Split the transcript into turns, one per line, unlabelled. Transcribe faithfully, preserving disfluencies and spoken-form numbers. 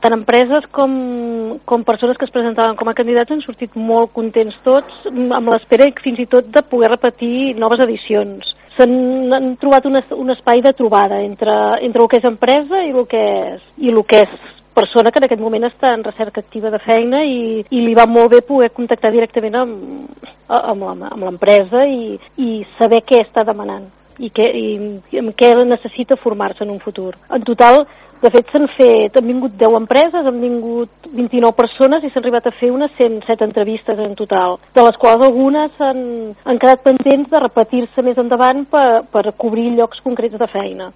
Tant empreses com, com persones que es presentaven com a candidats han sortit molt contents tots, amb l'espera fins i tot de poder repetir noves edicions. S'han han trobat un, un espai de trobada entre, entre el que és empresa i el que és, i el que és persona que en aquest moment està en recerca activa de feina i, i li va molt bé poder contactar directament amb, amb l'empresa i, i saber què està demanant i, què, i, i en què necessita formar-se en un futur. En total, de fet, s'han fet, han vingut deu empreses, han vingut vint-i-nou persones i s'han arribat a fer unes cent set entrevistes en total, de les quals algunes han, han quedat pendents de repetir-se més endavant per, per cobrir llocs concrets de feina.